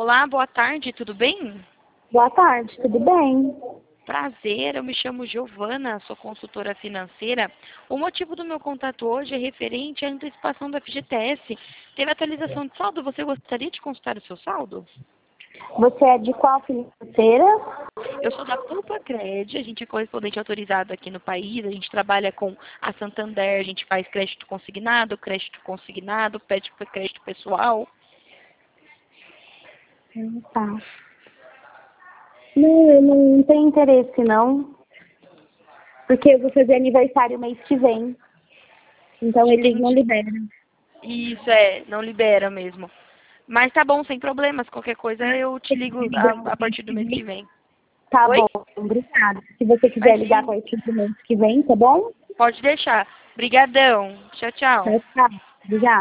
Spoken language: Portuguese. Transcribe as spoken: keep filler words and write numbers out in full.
Olá, boa tarde, tudo bem? Boa tarde, tudo bem? Prazer, eu me chamo Giovana, sou consultora financeira. O motivo do meu contato hoje é referente à antecipação do F G T S. Teve atualização de saldo, você gostaria de consultar o seu saldo? Você é de qual financeira? Eu sou da Pulpa Cred, a gente é correspondente autorizado aqui no país, a gente trabalha com a Santander, a gente faz crédito consignado, crédito consignado, pede crédito pessoal. Hum, Tá. Não, eu não tenho interesse, não. Porque eu vou fazer aniversário mês que vem. Então eles não Entendi. liberam. Isso é, não libera mesmo. Mas tá bom, sem problemas. Qualquer coisa eu te ligo a, a partir do mês que vem. Tá Oi? bom, obrigada. Se você quiser ligar a Imagina. partir do mês que vem, tá bom? Pode deixar. Brigadão. Tchau, tchau. Tchau, tchau. Obrigada.